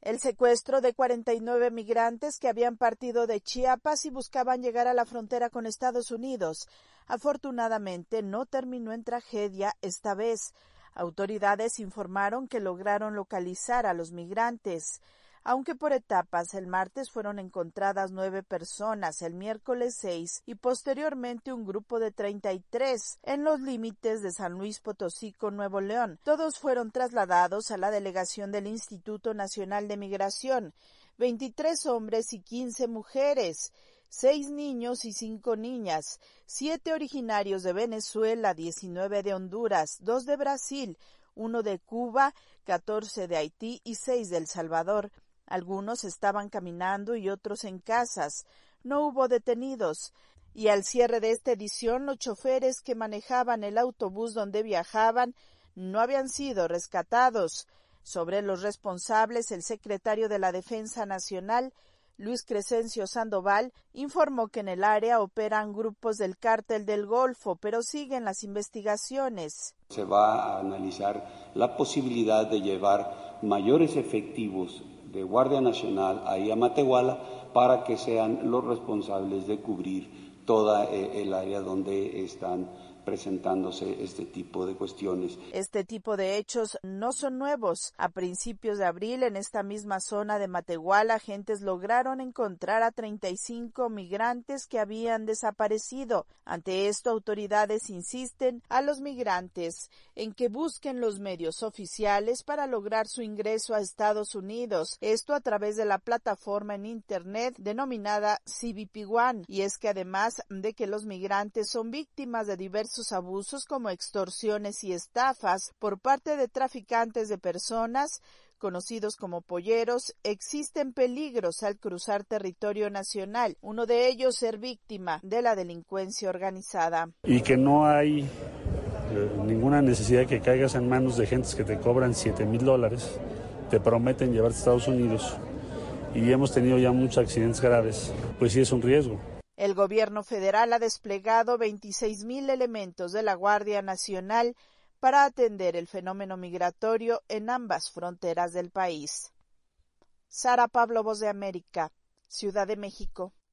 El secuestro de 49 migrantes que habían partido de Chiapas y buscaban llegar a la frontera con Estados Unidos. Afortunadamente no terminó en tragedia esta vez. Autoridades informaron que lograron localizar a los migrantes. Aunque por etapas, el martes fueron encontradas 9 personas, el miércoles 6 y posteriormente un grupo de 33 en los límites de San Luis Potosí con Nuevo León. Todos fueron trasladados a la delegación del Instituto Nacional de Migración, 23 hombres y 15 mujeres, 6 niños y 5 niñas, 7 originarios de Venezuela, 19 de Honduras, 2 de Brasil, 1 de Cuba, 14 de Haití y 6 de El Salvador. Algunos estaban caminando y otros en casas. No hubo detenidos. Y al cierre de esta edición, los choferes que manejaban el autobús donde viajaban no habían sido rescatados. Sobre los responsables, el secretario de la Defensa Nacional, Luis Crescencio Sandoval, informó que en el área operan grupos del Cártel del Golfo, pero siguen las investigaciones. Se va a analizar la posibilidad de llevar mayores efectivos de Guardia Nacional ahí a Matehuala para que sean los responsables de cubrir toda el área donde están presentándose este tipo de cuestiones. Este tipo de hechos no son nuevos. A principios de abril, en esta misma zona de Matehuala, agentes lograron encontrar a 35 migrantes que habían desaparecido. Ante esto, autoridades insisten a los migrantes en que busquen los medios oficiales para lograr su ingreso a Estados Unidos. Esto a través de la plataforma en Internet denominada CBP One. Y es que además de que los migrantes son víctimas de diversos abusos como extorsiones y estafas por parte de traficantes de personas, conocidos como polleros, existen peligros al cruzar territorio nacional, uno de ellos ser víctima de la delincuencia organizada. Y que no hay ninguna necesidad de que caigas en manos de gentes que te cobran $7,000, te prometen llevarte a Estados Unidos y hemos tenido ya muchos accidentes graves, pues sí es un riesgo. El gobierno federal ha desplegado 26,000 elementos de la Guardia Nacional para atender el fenómeno migratorio en ambas fronteras del país. Sara Pablo, Voz de América, Ciudad de México.